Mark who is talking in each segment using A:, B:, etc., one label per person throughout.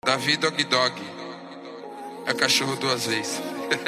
A: Davi Dog Dog é cachorro duas vezes.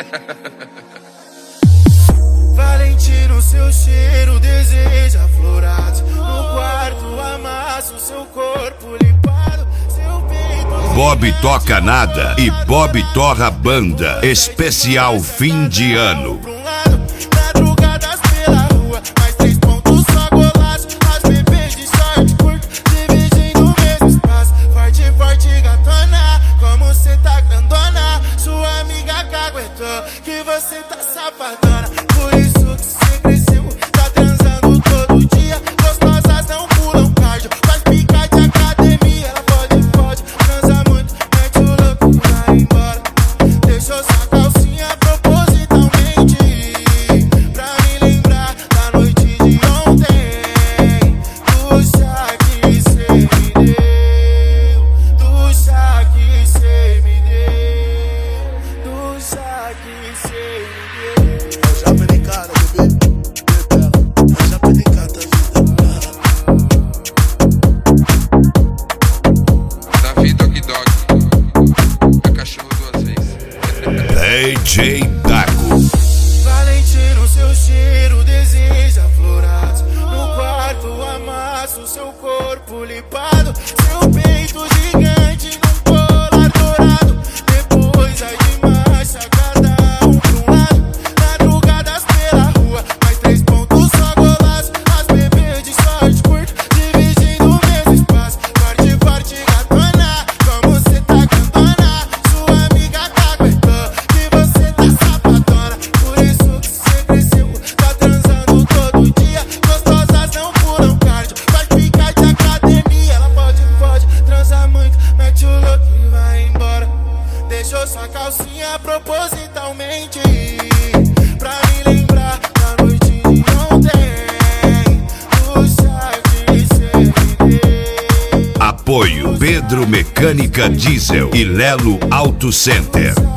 B: Valentino, seu cheiro deseja florados. No quarto amasso seu corpo limpado, seu peito.
C: Bob Toca Nada e Bob Torra Banda. Especial fim de ano.
B: Madrugadas pela rua, mais 3 pontos só golaço. As bebês de short curto, dividindo o mesmo espaço. Forte, forte, gatona, como cê tá grandona. Sua amiga caguetou que você tá safadona. Por isso que cê cresceu, tá transando todo dia. Gostosas não pulam cardio, faz pica de academia. Ela pode, transa muito, mete o louco e vai embora. Deixou sua calcinha propositalmente pra me lembrar da noite de ontem. Do chá que cê me deu, do chá que cê me deu, do chá que cê me deu.
D: Já penicada, bebê, já penicada,
A: Davi Dog Dog é cachorro duas vezes.
C: DJ Dago.
B: Valentino, seu cheiro deseja florados. No quarto amasso seu corpo limpado, seu peito gigante num colar dourado. Depois aí de marcha, cada um pra um lado. Madrugadas pela rua, mais 3 pontos só golaço. As bebês de short curto, dividindo o mesmo espaço. Forte, forte, gatona, como cê tá grandona. Sua amiga caguetou que você tá safadona. Por isso que cê cresceu, tá transando todo dia. Gostosas não pulam cardio, faz pica de academia. Ela pode, transa muito, mete o louco e vai embora. Deixou sua calcinha propositalmente pra me lembrar da noite de ontem. Do chá que cê me deu.
C: Apoio Pedro Mecânica Diesel e Lelo Auto Center.